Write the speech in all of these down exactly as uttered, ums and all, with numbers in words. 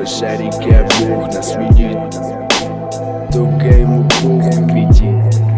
разрушенного шарика Бог нас видит, только ему похуй, кретин.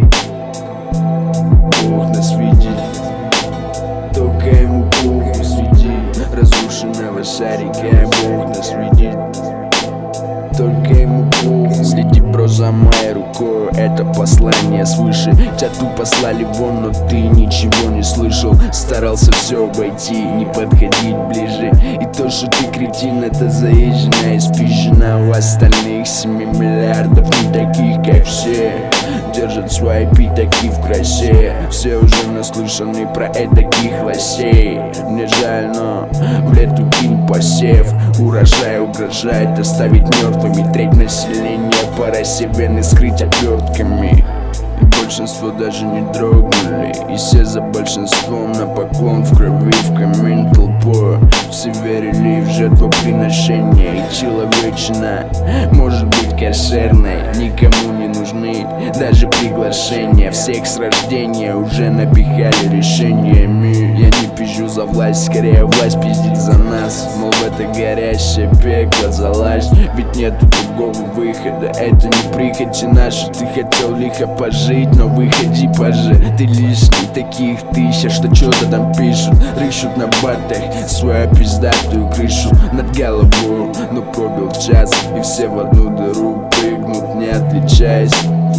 Бог нас видит, только ему похуй, среди разрушенного шарика Бог нас видит, только ему похуй. Следи, бро, за моей рукой, это послание свыше. Тебя тут послали вон, но ты ничего не слышал. Старался все обойти, не подходить ближе. И то, что ты кретин, это заезженная, спизжена. У остальных семи миллиардов не таких, как все. Держат свои пятаки в красе. Все уже наслышаны про этаких лосей. Мне жаль, но в лету кинь посев. Урожай угрожает оставить мертвыми треть населения. Пора себе не скрыть отвертками. И большинство даже не дрогнули. И все за большинством на поклон, в крови, в камин толпой. Все верили в жертвоприношение. И человечина может быть кошерной. Никому не нужны даже приглашения. Всех с рождения уже напихали решениями. Я не пизжу за власть, скорее власть пиздит за нас. Мол, в это горящее пекло залазь. Ведь нету другого выхода, это не прихоти наши. Ты хотел лихо пожить, но выходи позже. Ты лишний, таких тысяч, что что-то там пишут. Рыщут на батах свою пиздатую крышу над головой. Но пробил час, и все в одну дыру прыгнут, не отличаясь.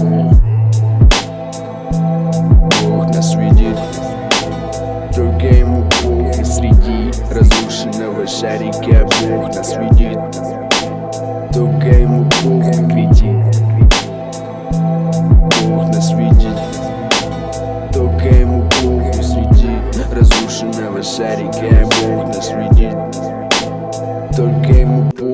Бог нас видит, только ему похуй, среди разрушенного шарика Бог нас видит, только ему похуй, кретин. Бог нас видит, только ему похуй, среди разрушенного шарика Бог нас видит, только ему похуй.